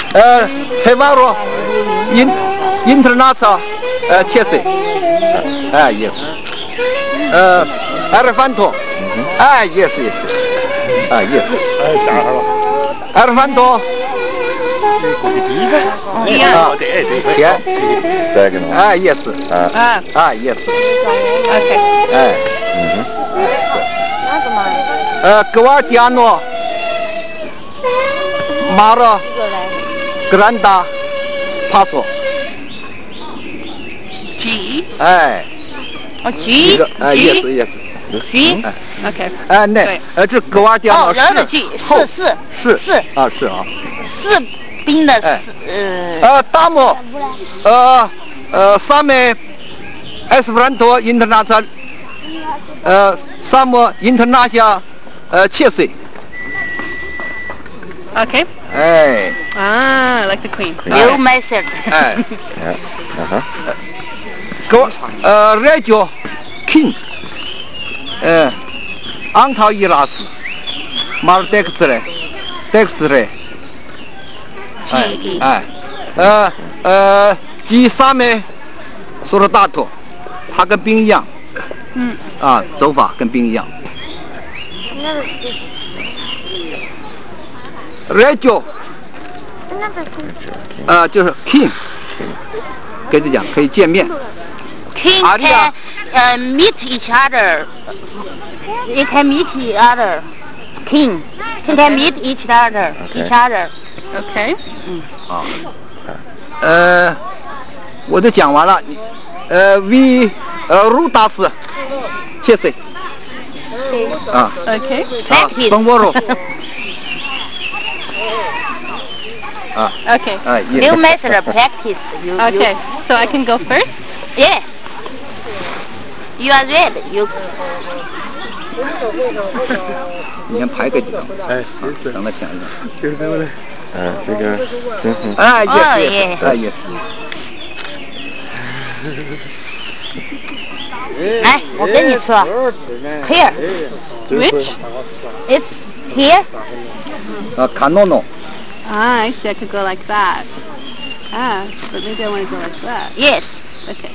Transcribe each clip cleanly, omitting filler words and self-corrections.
Cevaro International Chelsea. Yes. Elefanto. Yes. Yes. Elefanto. Diagonal. Yes. Yes. Okay. Guardiano Mara Granda Paso. G. G. Yes. G. Okay. 那这Guardiano 的 G 是士兵的 Damo Same Esperanto International Samo International Chelsea. Okay. Like the Queen. New message. Radio King. Antal Iras. Maldexre. Dexre. G. G 3枚 Soldato， 它跟兵一样，走法跟兵一样。Radio， 就是 King， 跟你讲可以见面。 King can meet each other. You can meet each other. King can meet each other. Each other. Okay. 我都讲完了。We Rudas Chelsea。 Okay. Bonboro。 Okay. New method practice. Okay. So I can go first? Yeah. You are red. You. 你先排个几张，让他想一想。 这个。 yes。 来，我跟你说 ，here. Which? It's here. Canono. I see. I could go like that. But maybe I want to go like that. Yes. Okay.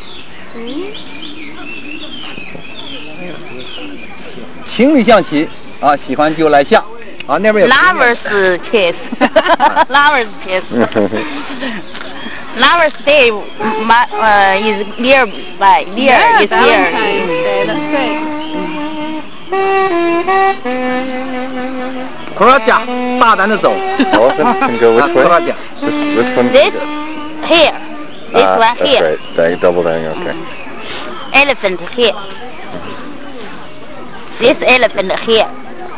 情侣象棋喜欢就来下那边有 Lovers chess. Lovers chess. Lovers Day is nearby. Near is here. Valentine's Day. That's great. Croatia 大胆的走。 Elephant can go which way? Croatia. This one. This here. This one That's here. right. Double diagonal. Okay. Elephant here. This elephant here.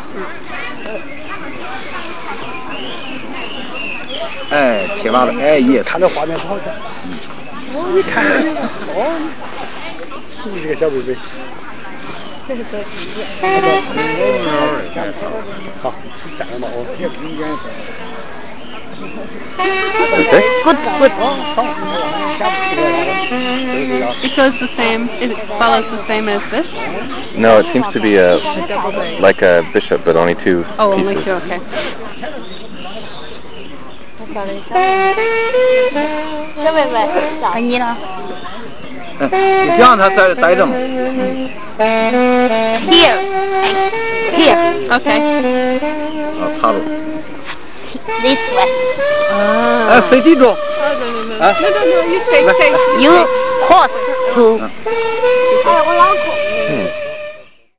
切完了，yes。 看到画面不好看。你看，你这个小贝贝。好，站着嘛， Okay. Good. It goes the same. It follows the same as this. No, it seems to be like a bishop, but only two Oh, pieces. only two. Okay. 小贝贝，该你了。 你这样他才待着嘛。 Here. Okay. 插入。 This way. 谁记住？ No. You take. You horse to